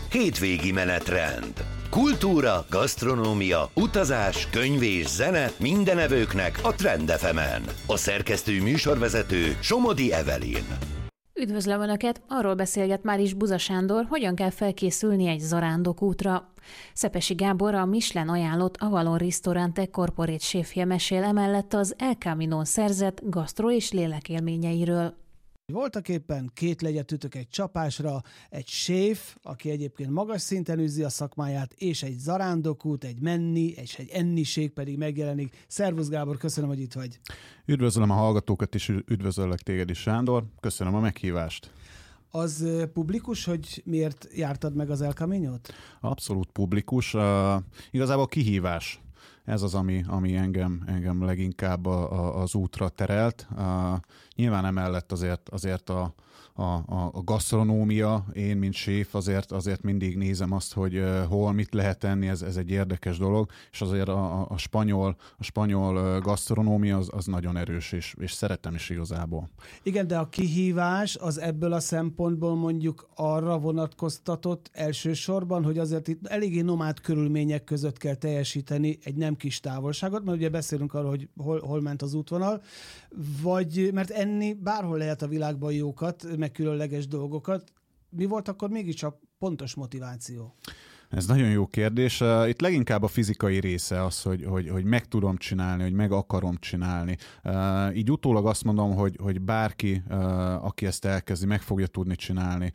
Hétvégi menetrend. Kultúra, gasztronómia, utazás, könyv és zene minden evőknek a Trend FM-en. A szerkesztő műsorvezető Somodi Evelyn. Üdvözlöm Önöket! Arról beszélget már is Buza Sándor, hogyan kell felkészülni egy zarándokútra. Szepesi Gábor, a Michelin ajánlott Avalon Ristorante Corporate séfje mesél emellett az El Caminon szerzett gasztro- és lélekélményeiről. Voltak éppen két legyet ütök egy csapásra, egy séf, aki egyébként magas szinten űzi a szakmáját, és egy zarándokút, egy menni, és egy enniség pedig megjelenik. Szervusz Gábor, köszönöm, hogy itt vagy. Üdvözlöm a hallgatókat, és üdvözöllek téged is, Sándor. Köszönöm a meghívást. Az publikus, hogy miért jártad meg az El Caminót? Abszolút publikus. Igazából kihívás. Ez az, ami engem leginkább az útra terelt. Nyilván emellett azért a gasztronómia, én, mint séf, azért mindig nézem azt, hogy hol mit lehet tenni, ez egy érdekes dolog, és azért a spanyol gasztronómia az nagyon erős, és szeretem is igazából. Igen, de a kihívás az ebből a szempontból mondjuk arra vonatkoztatott elsősorban, hogy azért itt eléggé nomád körülmények között kell teljesíteni egy nem kis távolságot, mert ugye beszélünk arról, hogy hol ment az útvonal, vagy mert enni bárhol lehet a világban jókat, meg különleges dolgokat. Mi volt akkor mégiscsak pontos motiváció? Ez nagyon jó kérdés. Itt leginkább a fizikai része az, hogy meg tudom csinálni, hogy meg akarom csinálni. Így utólag azt mondom, hogy bárki, aki ezt elkezdi, meg fogja tudni csinálni.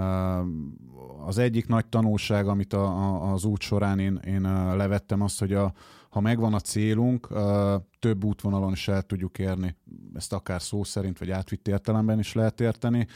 Az egyik nagy tanulság, amit az út során én levettem, az, hogy ha megvan a célunk, több útvonalon is el tudjuk érni. Ezt akár szó szerint, vagy átvitt értelemben is lehet érteni.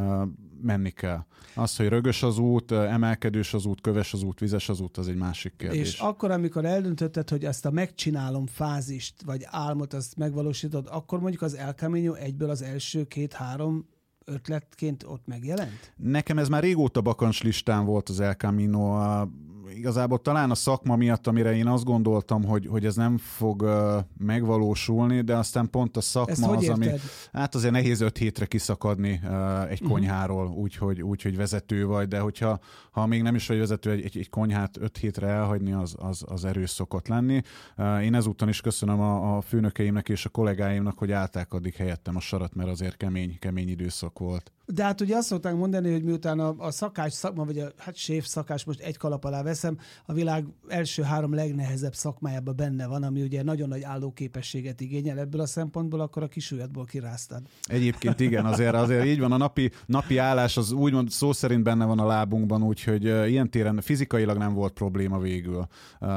Menni kell. Az, hogy rögös az út, emelkedős az út, köves az út, vizes az út, az egy másik kérdés. És akkor, amikor eldöntötted, hogy ezt a megcsinálom fázist, vagy álmot, azt megvalósítod, akkor mondjuk az El Camino egyből az első 2-3 ötletként ott megjelent? Nekem ez már régóta bakancslistán volt az El Camino. Igazából talán a szakma miatt, amire én azt gondoltam, hogy ez nem fog megvalósulni, de aztán pont a szakma az, ami... Hát azért nehéz 5 hétre kiszakadni egy konyháról, úgyhogy vezető vagy, de hogyha még nem is vagy vezető, egy konyhát 5 hétre elhagyni, az erős szokott lenni. Én ezúttal is köszönöm a főnökeimnek és a kollégáimnak, hogy állták addig helyettem a sarat, mert azért kemény időszak volt. De hát ugye azt szokták mondani, hogy miután a szakás szakma, vagy a séf szakás, most egy kalap alá veszem, a világ első 3 legnehezebb szakmájában benne van, ami ugye nagyon nagy állóképességet igényel ebből a szempontból, akkor a kisujjadból kiráztad. Egyébként igen, azért így van, a napi állás az úgymond szó szerint benne van a lábunkban, úgyhogy ilyen téren fizikailag nem volt probléma végül.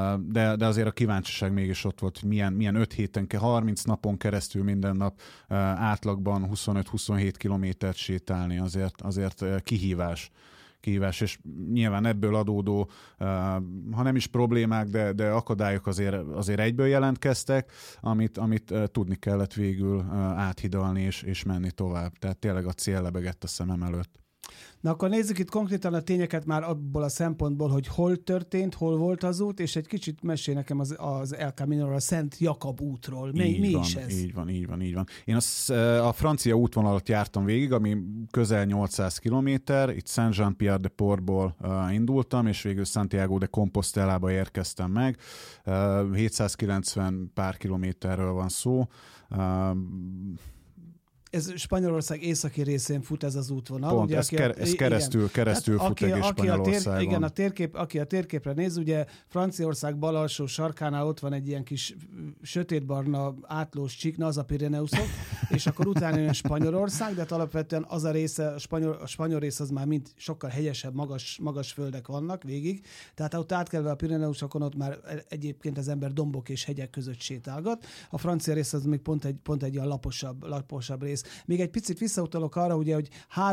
De azért a kíváncsiság mégis ott volt, hogy milyen 5 héten, 30 napon keresztül minden nap átlagban 25-27 kilométert sétál. Azért kihívás, és nyilván ebből adódó, ha nem is problémák, de akadályok azért egyből jelentkeztek, amit tudni kellett végül áthidalni és menni tovább. Tehát tényleg a cél lebegett a szemem előtt. Na akkor nézzük itt konkrétan a tényeket már abból a szempontból, hogy hol történt, hol volt az út, és egy kicsit mesél nekem az El Caminóról, a Szent Jakab útról. Mi is ez? Így van. Én a francia útvonalat jártam végig, ami közel 800 kilométer, itt Saint-Jean-Pierre-de-Portból indultam, és végül Santiago de Compostelába érkeztem meg. 790 pár kilométerről van szó. Ez Spanyolország északi részén fut ez az útvonal. Pont, ugye, ez keresztül fut egész Spanyolországon. Igen, aki a térképre néz, ugye Franciaország bal alsó sarkánál ott van egy ilyen kis sötétbarna átlós csík, az a Pireneusok, és akkor utána jön Spanyolország, de alapvetően az a része, a spanyol rész az már mind sokkal hegyesebb, magas földek vannak végig, tehát ott átkelve a Pireneusokon ott már egyébként az ember dombok és hegyek között sétálgat. A francia rész az még pont egy ilyen laposabb rész. Még egy picit visszautalok arra, ugye, hogy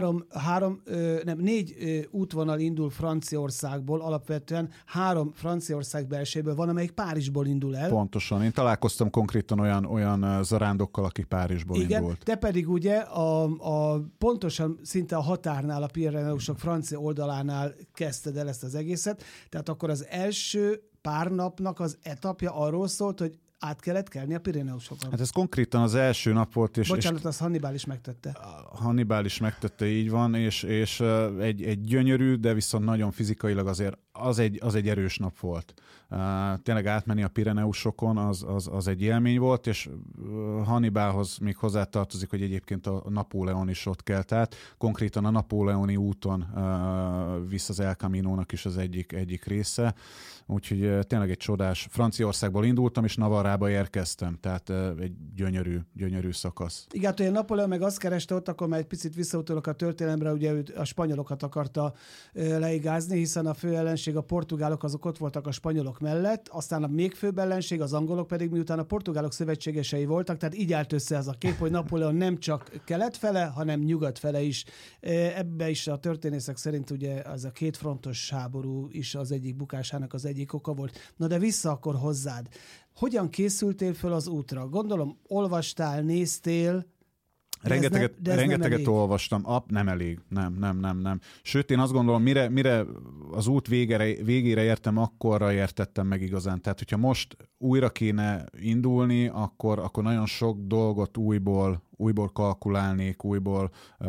4 útvonal indul Franciaországból, alapvetően 3 Franciaország belsejéből van, amelyik Párizsból indul el. Pontosan. Én találkoztam konkrétan olyan zarándokkal, aki Párizsból indult. Te pedig ugye pontosan szinte a határnál, a Pireneusok francia oldalánál kezdted el ezt az egészet, tehát akkor az első pár napnak az etapja arról szólt, hogy át kellett kelni a Pireneusokon. Hát ez konkrétan az első nap volt. Bocsánat, azt Hannibal is megtette. Hannibal is megtette, így van, és egy gyönyörű, de viszont nagyon fizikailag azért az egy erős nap volt. Tényleg átmenni a Pireneusokon az egy élmény volt, és Hannibalhoz még hozzátartozik, hogy egyébként a Napóleon is ott kelt át. Konkrétan a napóleoni úton visz az El Caminónak is az egyik része. Úgyhogy tényleg egy csodás. Franciaországból indultam, és Navarrába érkeztem, tehát egy gyönyörű szakasz. Igen, hát ugye Napóleon meg azt kereste ott, akkor már egy picit visszautolok a történelemre, ugye ő a spanyolokat akarta leigázni, hiszen a fő ellenség, a portugálok, azok ott voltak a spanyolok mellett, aztán a még főbb ellenség, az angolok pedig miután a portugálok szövetségesei voltak, tehát így állt össze ez a kép, hogy Napóleon nem csak kelet fele, hanem nyugat fele is. Ebbe is a történészek szerint ugye az a kétfrontos háború is az egyik bukásának az egyik oka volt. Na de vissza akkor hozzád. Hogyan készültél föl az útra? Gondolom, olvastál, néztél, Rengeteget olvastam. Nem elég. Nem. Sőt, én azt gondolom, mire az út végére értem, akkorra értettem meg igazán. Tehát, hogyha most újra kéne indulni, akkor nagyon sok dolgot újból kalkulálnék, újból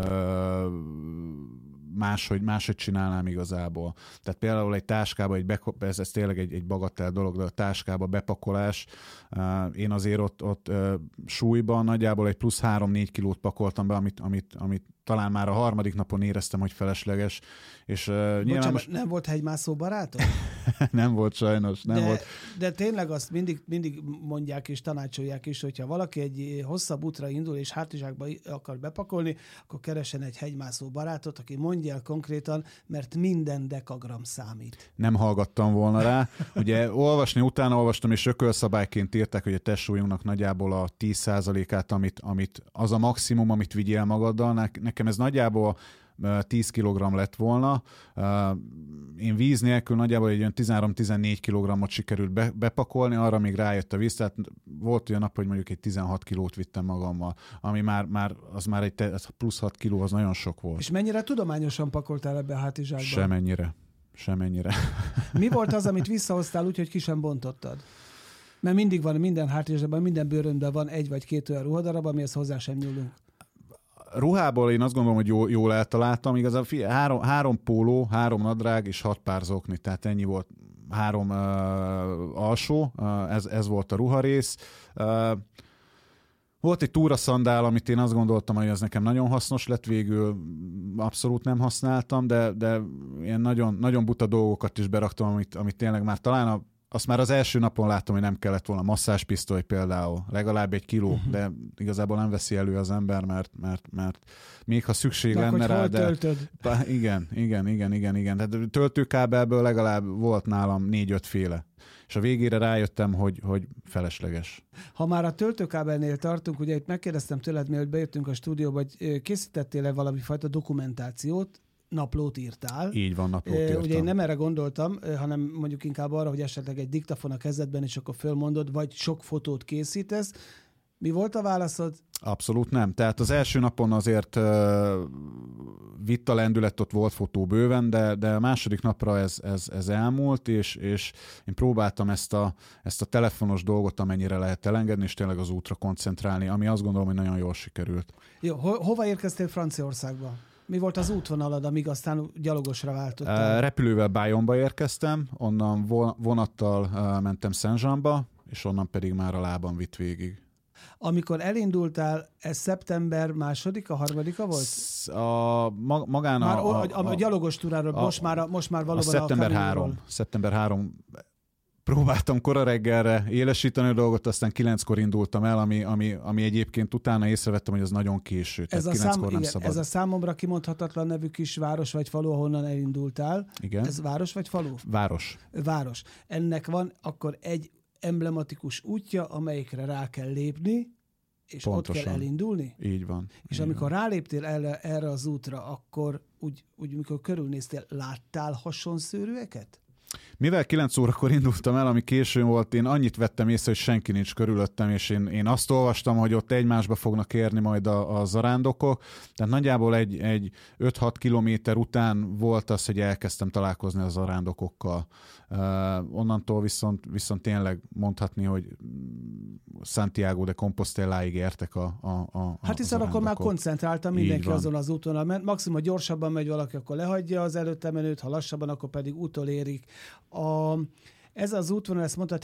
máshogy csinálnám igazából. Tehát például egy táskába, ez tényleg egy bagatell dolog, de a táskába bepakolás, én azért ott súlyban nagyjából egy plusz 3-4 kilót pakoltam be, amit talán már a harmadik napon éreztem, hogy felesleges. És Bocsánat, nem volt hegymászó barátom? Nem volt sajnos, volt. De tényleg azt mindig mondják és tanácsolják is, hogyha valaki egy hosszabb útra indul és hátizsákba akar bepakolni, akkor keresen egy hegymászó barátot, aki mondja el konkrétan, mert minden dekagram számít. Nem hallgattam volna rá. Ugye utána olvastam, és ökölszabályként írták, hogy a testsúlyunknak nagyjából a 10%-át, amit az a maximum, amit vigyél magaddal. Nekem ez nagyjából 10 kg lett volna. Én víz nélkül nagyjából egy olyan 13-14 kg-ot sikerült bepakolni, arra még rájött a víz, tehát volt olyan nap, hogy mondjuk egy 16 kilót vittem magammal, ami már egy plusz 6 kiló, az nagyon sok volt. És mennyire tudományosan pakoltál ebbe a hátizsákba? Semennyire. Mi volt az, amit visszahoztál úgy, hogy ki sem bontottad? Mert mindig van, minden hátizsákban, minden bőröndben van egy vagy két olyan ruhadarab, amihez hozzá sem nyúlunk. Ruhából én azt gondolom, hogy jól eltaláltam. Igazából 3 póló, 3 nadrág és 6 pár zokni, tehát ennyi volt. 3 alsó, ez volt a ruharész. Volt egy túraszandál, amit én azt gondoltam, hogy ez nekem nagyon hasznos lett, végül abszolút nem használtam, de ilyen nagyon, nagyon buta dolgokat is beraktam, amit tényleg már talán azt már az első napon láttam, hogy nem kellett volna masszázspisztoly például, legalább 1 kiló, de igazából nem veszi elő az ember, mert még ha szükség lenne rá, de... Töltöd? Igen. Tehát töltőkábelből legalább volt nálam 4-5 féle. És a végére rájöttem, hogy felesleges. Ha már a töltőkábelnél tartunk, ugye itt megkérdeztem tőled, mielőtt bejöttünk a stúdióba, hogy készítettél-e valami fajta dokumentációt, naplót írtál. Így van, naplót írtam. Ugye én nem erre gondoltam, hanem mondjuk inkább arra, hogy esetleg egy diktafon a kezedben, és akkor fölmondod, vagy sok fotót készítesz. Mi volt a válaszod? Abszolút nem. Tehát az első napon azért vitt a lendület, ott volt fotó bőven, de a második napra ez elmúlt, és én próbáltam ezt a telefonos dolgot, amennyire lehet elengedni, és tényleg az útra koncentrálni, ami azt gondolom, hogy nagyon jól sikerült. Jó, hova érkeztél Franciaországba? Mi volt az útvonalad, amíg aztán gyalogosra váltottál? Repülővel Bayonba érkeztem, onnan vonattal mentem Saint-Jeanba, és onnan pedig már a lábam vitt végig. Amikor elindultál, ez szeptember 2-a, 3-a volt? Magán a gyalogos túráról, most már valóban szeptember 3. Próbáltam kora reggelre élesíteni a dolgot, aztán 9-kor indultam el, ami egyébként utána észrevettem, hogy ez nagyon késő. Tehát 9-kor nem szabad. Ez a számomra kimondhatatlan nevű kis város vagy falu, ahonnan elindultál. Igen. Ez város vagy falu? Város. Ennek van akkor egy emblematikus útja, amelyikre rá kell lépni, és pontosan. Ott kell elindulni? Így van. És amikor ráléptél erre az útra, akkor úgy mikor körülnéztél, láttál hasonszőrűeket? Mivel 9 órakor indultam el, ami későn volt, én annyit vettem észre, hogy senki nincs körülöttem, és én azt olvastam, hogy ott egymásba fognak érni majd a zarándokok. Tehát nagyjából egy 5-6 kilométer után volt az, hogy elkezdtem találkozni a zarándokokkal. Onnantól viszont tényleg mondhatni, hogy Santiago de Composteláig értek a Hát hiszen akkor már koncentráltam mindenki azon az úton, mert maximum gyorsabban megy valaki, akkor lehagyja az előtte menőt, ha lassabban, akkor pedig utolérik. Ez az útvonal, ezt mondtad,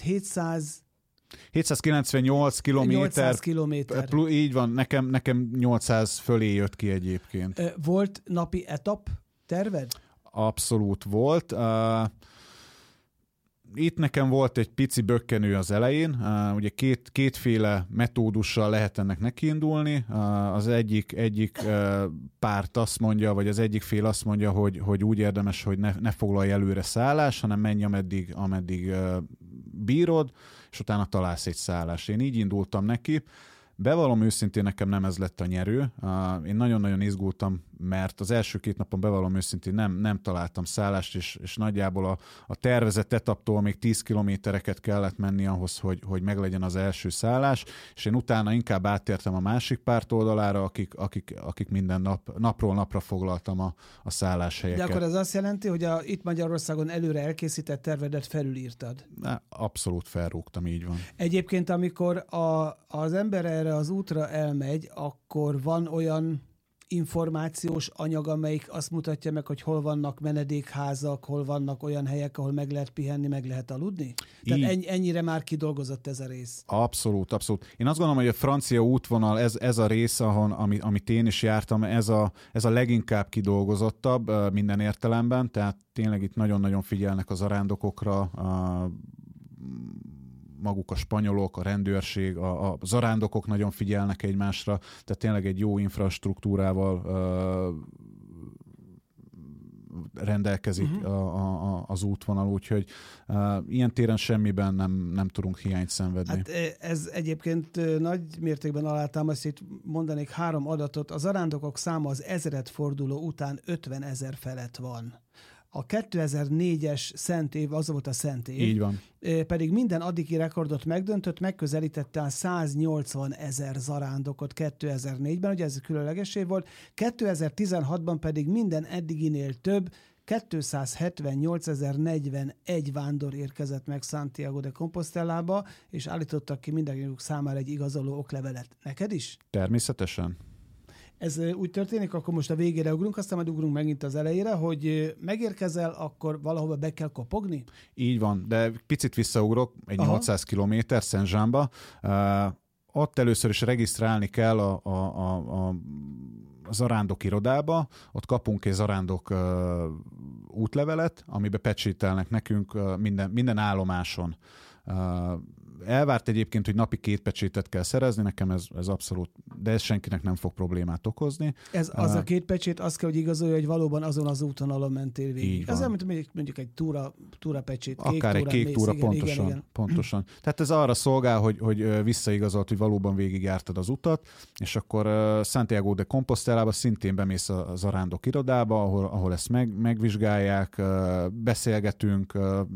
798 kilométer. 800 kilométer. Így van, nekem 800 fölé jött ki egyébként. Volt napi etap terved? Abszolút volt. Itt nekem volt egy pici bökkenő az elején. Ugye kétféle metódussal lehet ennek nekiindulni. Az egyik párt azt mondja, vagy az egyik fél azt mondja, hogy úgy érdemes, hogy ne foglalj előre szállás, hanem menj ameddig bírod, és utána találsz egy szállást. Én így indultam neki. Bevallom őszintén, nekem nem ez lett a nyerő. Én nagyon-nagyon izgultam, mert az első 2 napon bevallom őszintén nem találtam szállást, és nagyjából a tervezett etaptól még 10 kilométereket kellett menni ahhoz, hogy meglegyen az első szállás, és én utána inkább áttértem a másik párt oldalára, akik minden napról napra foglaltam a szálláshelyeket. De akkor ez azt jelenti, hogy itt Magyarországon előre elkészített tervedet felülírtad? Abszolút felrúgtam, így van. Egyébként, amikor az ember erre az útra elmegy, akkor van olyan információs anyag, amelyik azt mutatja meg, hogy hol vannak menedékházak, hol vannak olyan helyek, ahol meg lehet pihenni, meg lehet aludni? Tehát ennyire már kidolgozott ez a rész. Abszolút. Én azt gondolom, hogy a francia útvonal, ez a rész, amit én is jártam, ez a leginkább kidolgozottabb minden értelemben, tehát tényleg itt nagyon-nagyon figyelnek az zarándokokra, maguk a spanyolok, a rendőrség, a zarándokok nagyon figyelnek egymásra, tehát tényleg egy jó infrastruktúrával rendelkezik az útvonal, úgyhogy ilyen téren semmiben nem tudunk hiányt szenvedni. Hát ez egyébként nagy mértékben alátámasztja, itt mondanék 3 adatot. A zarándokok száma az 1000-et forduló után 50 000 felett van. A 2004-es Szent év, az volt a Szent év. Így van. Pedig minden addigi rekordot megdöntött, megközelítette a 180 000 zarándokot 2004-ben, ugye ez különleges év volt, 2016-ban pedig minden eddiginél több, 278 041 vándor érkezett meg Santiago de Compostelába, és állítottak ki mindenkiük számára egy igazoló oklevelet. Neked is? Természetesen. Ez úgy történik, akkor most a végére ugrunk, aztán majd ugrunk megint az elejére, hogy megérkezel, akkor valahova be kell kopogni? Így van, de picit visszaugrok, 800 kilométer Saint-Jeanba. Ott először is regisztrálni kell a zarándok irodába, ott kapunk egy zarándok útlevelet, amiben pecsételnek nekünk minden állomáson. Elvárt egyébként, hogy napi 2 pecsétet kell szerezni, nekem ez abszolút, de ez senkinek nem fog problémát okozni. Ez az a 2 pecsét azt kell, hogy igazolja, hogy valóban azon az útvonalon mentél végig. Ez olyan, mint mondjuk egy túra pecsét. Akár egy kék túra, pontosan. Tehát ez arra szolgál, hogy visszaigazolt, hogy valóban végigjártad az utat, és akkor Santiago de Compostelába szintén bemész a zarándok irodába, ahol ezt megvizsgálják, beszélgetünk,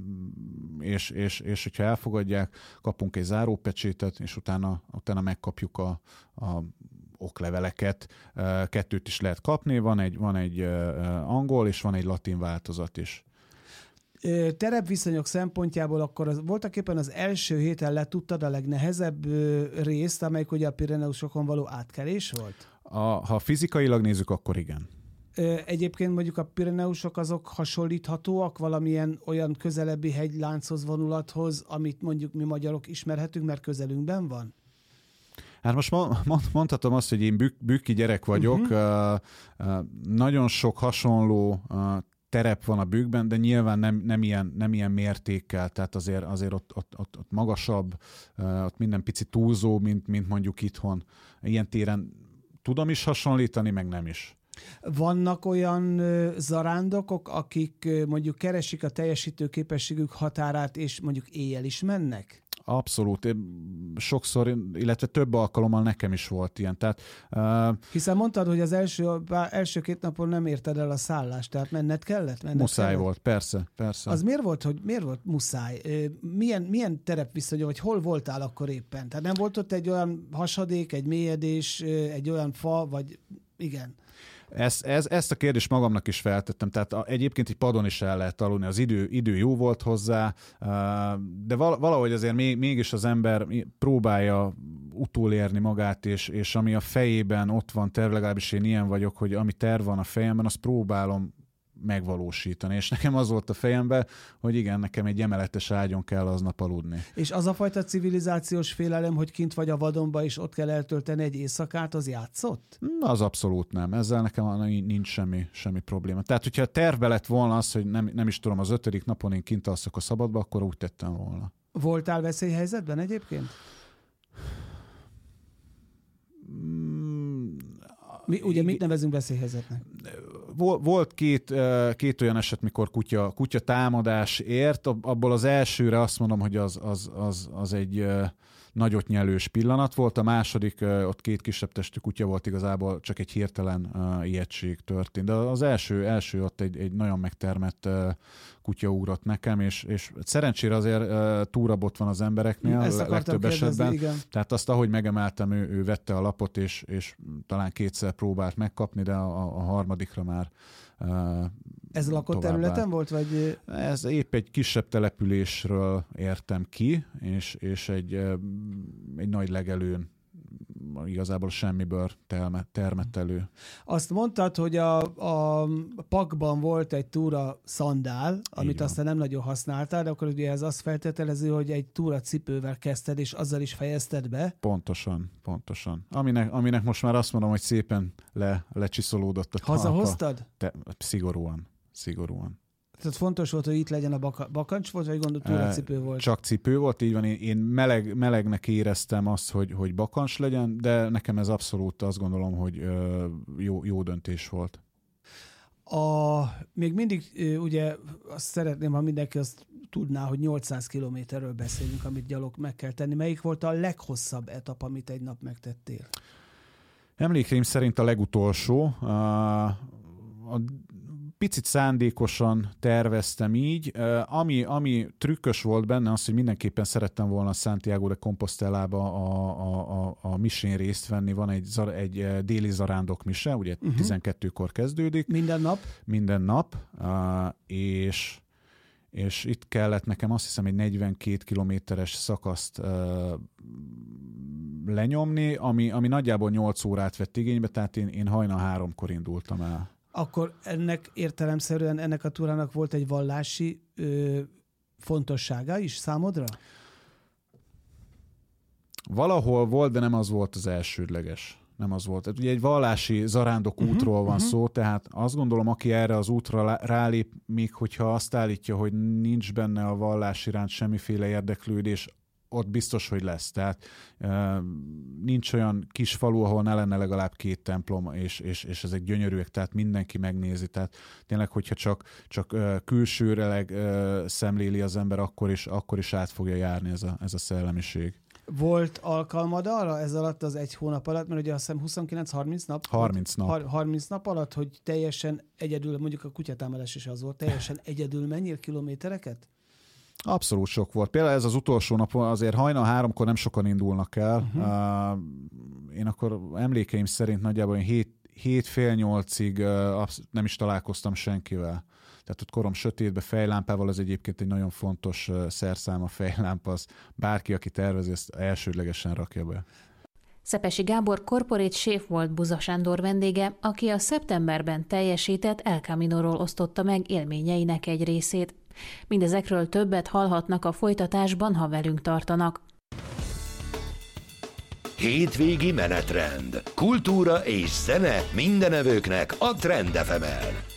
és hogyha elfogadják, kapunk egy zárópecsétet, és utána megkapjuk a okleveleket. 2 is lehet kapni, van egy angol, és van egy latin változat is. Terepviszonyok szempontjából akkor voltaképpen az első héten letudtad a legnehezebb részt, amelyik ugye a Pireneusokon való átkelés volt? Ha fizikailag nézzük, akkor igen. Egyébként mondjuk a Pireneusok azok hasonlíthatóak valamilyen olyan közelebbi hegylánchoz, vonulathoz, amit mondjuk mi magyarok ismerhetünk, mert közelünkben van? Hát most mondhatom azt, hogy én bükki gyerek vagyok. Nagyon sok hasonló terep van a Bükkben, de nyilván nem ilyen mértékkel, tehát azért ott magasabb, ott minden picit túlzó, mint mondjuk itthon. Ilyen téren tudom is hasonlítani, meg nem is. Vannak olyan zarándokok, akik mondjuk keresik a teljesítő képességük határát, és mondjuk éjjel is mennek? Abszolút. Sokszor, illetve több alkalommal nekem is volt ilyen. Tehát, hiszen mondtad, hogy az első 2 napon nem érted el a szállást, tehát menned kellett? Muszáj volt, persze. Az miért volt muszáj? Milyen terepviszony, vagy hol voltál akkor éppen? Tehát nem volt ott egy olyan hasadék, egy mélyedés, egy olyan fa, vagy igen? Ezt a kérdést magamnak is feltettem, tehát egyébként egy padon is el lehet aludni, az idő jó volt hozzá, de valahogy azért mégis az ember próbálja utolérni magát, és ami a fejében ott van terv, legalábbis én ilyen vagyok, hogy ami terv van a fejemben, azt próbálom megvalósítani. És nekem az volt a fejemben, hogy igen, nekem egy emeletes ágyon kell aznap aludni. És az a fajta civilizációs félelem, hogy kint vagy a vadonba, és ott kell eltölteni egy éjszakát, az játszott? Az abszolút nem. Ezzel nekem nincs semmi probléma. Tehát, hogyha a tervbe lett volna az, hogy nem is tudom, az 5. napon én kint alszok a szabadba, akkor úgy tettem volna. Voltál veszélyhelyzetben egyébként? Ugye mit nevezünk veszélyhelyzetnek? Volt két olyan eset, mikor kutya támadás ért, abból az elsőre azt mondom, hogy az egy nagyot nyelős pillanat volt, a második, ott 2 kisebb testű kutya volt, igazából csak egy hirtelen ijegység történt. De az első ott egy nagyon megtermett kutya ugrott nekem, és szerencsére azért túrabot van az embereknél legtöbb esetben. Igen. Tehát azt, ahogy megemeltem, ő vette a lapot, és talán 2-szer próbált megkapni, de a harmadikra már ez lakott területen volt, vagy? Ez épp egy kisebb településről értem ki, és egy nagy legelőn igazából semmiből termett elő. Azt mondtad, hogy a pakban volt egy túra szandál, amit aztán nem nagyon használtál, de akkor ugye ez azt feltételező, hogy egy túra cipővel kezdted, és azzal is fejezted be? Pontosan. Aminek most már azt mondom, hogy szépen lecsiszolódott a talpa. Hazahoztad? Szigorúan. Tehát fontos volt, hogy itt legyen a bakancs volt, vagy gondolod túracipő volt? Csak cipő volt, így van. Én melegnek éreztem azt, hogy bakancs legyen, de nekem ez abszolút azt gondolom, hogy jó döntés volt. Még mindig ugye azt szeretném, ha mindenki azt tudná, hogy 800 kilométerről beszélünk, amit gyalog meg kell tenni. Melyik volt a leghosszabb etap, amit egy nap megtettél? Emlékeim szerint a legutolsó. Picit szándékosan terveztem így. Ami trükkös volt benne, az, hogy mindenképpen szerettem volna Santiago de Compostelába a misén részt venni. Van egy déli zarándok mise, ugye 12-kor kezdődik. Minden nap. És itt kellett nekem azt hiszem egy 42 kilométeres szakaszt lenyomni, ami nagyjából 8 órát vett igénybe, tehát én hajnal 3-kor indultam el. Akkor ennek a túrának volt egy vallási fontossága is számodra? Valahol volt, de nem az volt az elsődleges. Nem az volt. Ugye egy vallási zarándok útról van szó, tehát azt gondolom, aki erre az útra rálép, még hogyha azt állítja, hogy nincs benne a vallás iránt semmiféle érdeklődés, ott biztos, hogy lesz. Tehát nincs olyan kis falu, ahol ne lenne legalább 2 templom, és ezek gyönyörűek, tehát mindenki megnézi. Tehát tényleg, hogyha csak külsőreleg szemléli az ember, akkor is át fogja járni ez a szellemiség. Volt alkalmad arra ez alatt az 1 hónap alatt, mert ugye azt hiszem 29-30 nap? 30 nap. 30 nap alatt, hogy teljesen egyedül, mondjuk a kutyatámadás is az volt, teljesen egyedül menjél kilométereket? Abszolút sok volt. Például ez az utolsó nap, azért hajnal 3-kor nem sokan indulnak el. Én akkor emlékeim szerint nagyjából 7-7:30-ig nem is találkoztam senkivel. Tehát ott korom sötétbe, fejlámpával, az egyébként egy nagyon fontos szerszám a fejlámpa, az bárki, aki tervezi, ezt elsődlegesen rakja be. Szepesi Gábor corporate chef volt Buza Sándor vendége, aki a szeptemberben teljesített El Caminoról osztotta meg élményeinek egy részét. Mindezekről többet hallhatnak a folytatásban, ha velünk tartanak. Hétvégi menetrend. Kultúra és zene mindenevőknek a Trend FM-en.